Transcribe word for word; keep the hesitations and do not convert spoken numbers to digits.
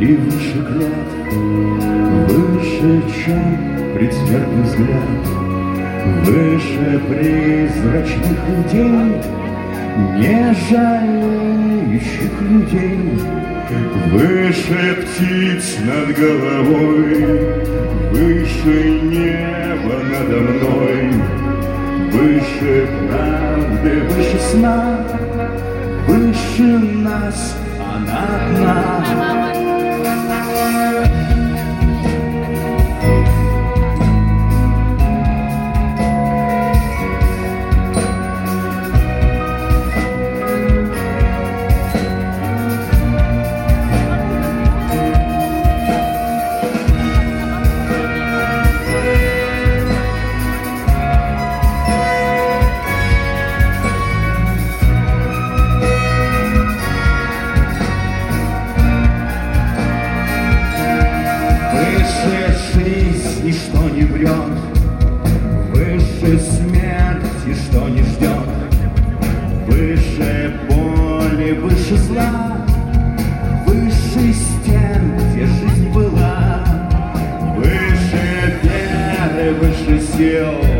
и выше клят, выше, чем предсмертный взгляд, выше призрачных людей, не жалеющих людей, выше птиц над головой, выше неба надо мной, выше правды, выше сна, выше нас она одна. Ничто не врет, выше смерти, что не ждет, выше боли, выше зла, выше стен, где жизнь была, выше веры, выше сил.